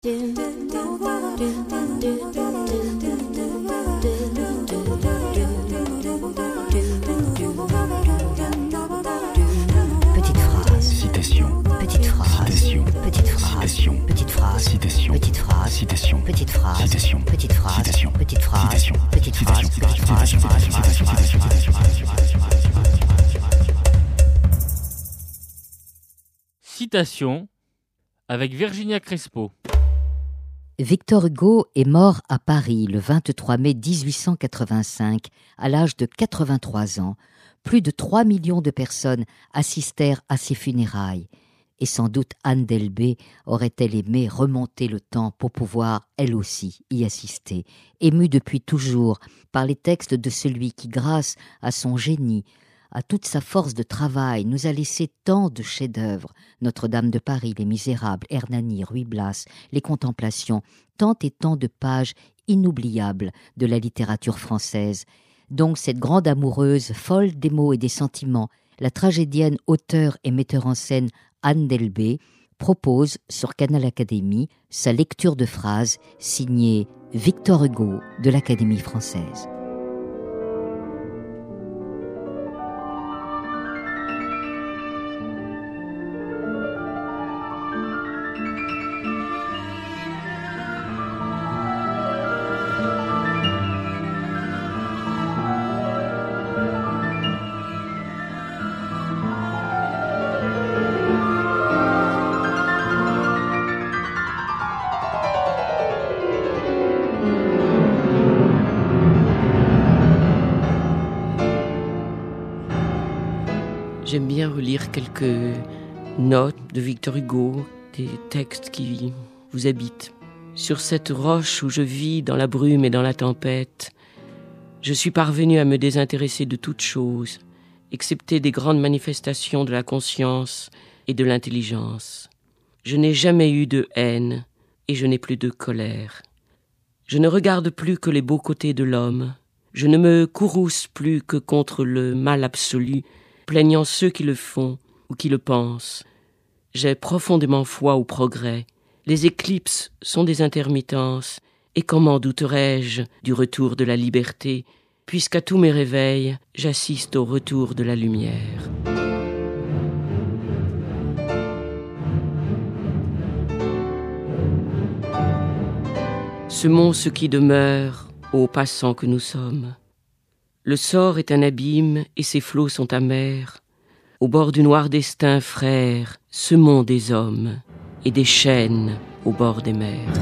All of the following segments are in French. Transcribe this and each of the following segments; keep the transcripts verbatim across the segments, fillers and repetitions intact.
Petite phrase. Citation. Petite phrase. Citation. Petite phrase. Citation. Petite phrase. Citation. Petite phrase. Citation. Petite phrase. Citation. Petite phrase. Citation. Petite phrase. Citation. Petite phrase. Petite phrase. Citation avec Virginia Crespo. Victor Hugo est mort à Paris le vingt-trois mai dix-huit cent quatre-vingt-cinq, à l'âge de quatre-vingt-trois ans. Plus de trois millions de personnes assistèrent à ses funérailles. Et sans doute Anne Delbé aurait-elle aimé remonter le temps pour pouvoir, elle aussi, y assister. Émue depuis toujours par les textes de celui qui, grâce à son génie, à toute sa force de travail, nous a laissé tant de chefs-d'œuvre, Notre-Dame de Paris, Les Misérables, Hernani, Ruy Blas, Les Contemplations, tant et tant de pages inoubliables de la littérature française. Donc cette grande amoureuse, folle des mots et des sentiments, la tragédienne, auteure et metteur en scène Anne Delbé, propose sur Canal Académie sa lecture de phrases signée Victor Hugo de l'Académie française. J'aime bien relire quelques notes de Victor Hugo, des textes qui vous habitent. Sur cette roche où je vis dans la brume et dans la tempête, je suis parvenu à me désintéresser de toute chose, excepté des grandes manifestations de la conscience et de l'intelligence. Je n'ai jamais eu de haine et je n'ai plus de colère. Je ne regarde plus que les beaux côtés de l'homme. Je ne me courrouce plus que contre le mal absolu, plaignant ceux qui le font ou qui le pensent. J'ai profondément foi au progrès. Les éclipses sont des intermittences, et comment douterais-je du retour de la liberté, puisqu'à tous mes réveils, j'assiste au retour de la lumière. Semons ce qui demeure aux passants que nous sommes. Le sort est un abîme et ses flots sont amers. Au bord du noir destin, frère, semons des hommes et des chênes au bord des mers.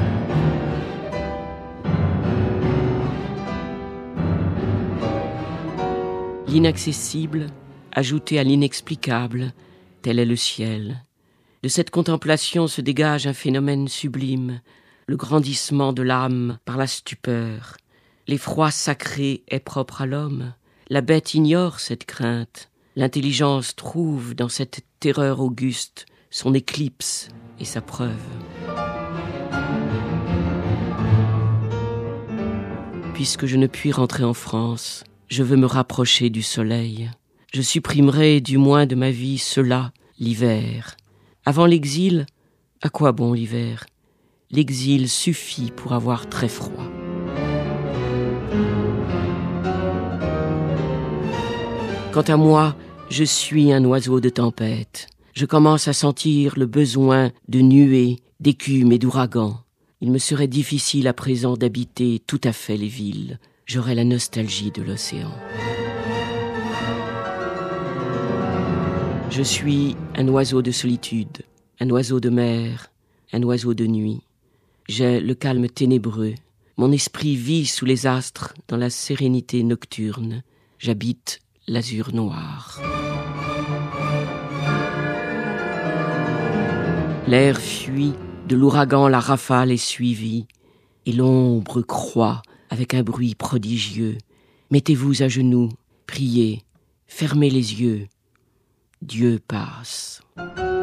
L'inaccessible, ajouté à l'inexplicable, tel est le ciel. De cette contemplation se dégage un phénomène sublime, le grandissement de l'âme par la stupeur. L'effroi sacré est propre à l'homme. La bête ignore cette crainte. L'intelligence trouve dans cette terreur auguste son éclipse et sa preuve. Puisque je ne puis rentrer en France, je veux me rapprocher du soleil. Je supprimerai du moins de ma vie cela, l'hiver. Avant l'exil, à quoi bon l'hiver ? L'exil suffit pour avoir très froid. Quant à moi, je suis un oiseau de tempête. Je commence à sentir le besoin de nuées, d'écume et d'ouragans. Il me serait difficile à présent d'habiter tout à fait les villes. J'aurais la nostalgie de l'océan. Je suis un oiseau de solitude, un oiseau de mer, un oiseau de nuit. J'ai le calme ténébreux. Mon esprit vit sous les astres dans la sérénité nocturne. J'habite l'azur noir. L'air fuit, de l'ouragan la rafale est suivie, et l'ombre croît avec un bruit prodigieux. Mettez-vous à genoux, priez, fermez les yeux. Dieu passe.